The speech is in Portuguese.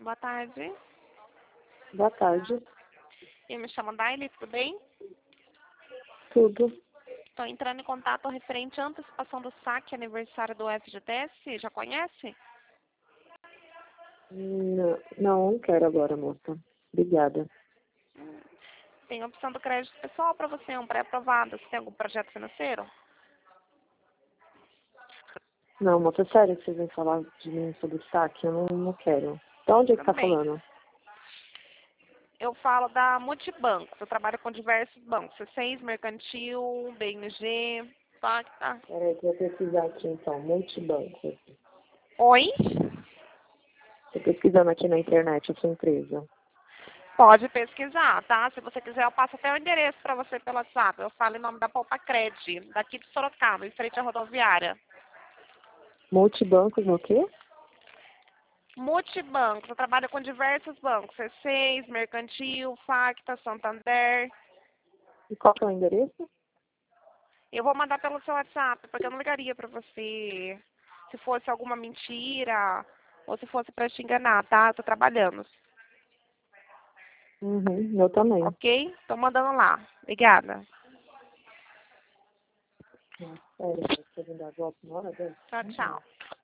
Boa tarde. Boa tarde. Eu me chamo Daily, tudo bem? Tudo. Estou entrando em contato referente à antecipação do saque aniversário do FGTS. Já conhece? Não quero agora, moça. Obrigada. Tem a opção do crédito pessoal para você, um pré-aprovado. Você tem algum projeto financeiro? Não, moça, sério que vocês vêm falar de mim sobre saque? Eu não quero. De onde é que tá Tudo bem. falando? Eu falo da Multibancos. Eu trabalho com diversos bancos. C6, Mercantil, BMG, Pacta. Peraí, que eu vou pesquisar aqui então. Multibanco. Oi? Tô pesquisando aqui na internet a sua empresa. Pode pesquisar, tá? Se você quiser, eu passo até o endereço para você pelo WhatsApp. Eu falo em nome da Poupa Cred, daqui de Sorocaba, em frente à rodoviária. Multibancos no quê? Multibancos, eu trabalho com diversos bancos. C6, Mercantil, Facta, Santander. E qual que é o endereço? Eu vou mandar pelo seu WhatsApp, porque eu não ligaria para você se fosse alguma mentira ou se fosse para te enganar, tá? Eu tô trabalhando, Eu também. ok? Tô mandando lá. Obrigada. Sério, você vai dar golpe na hora dessa? Tchau, tchau.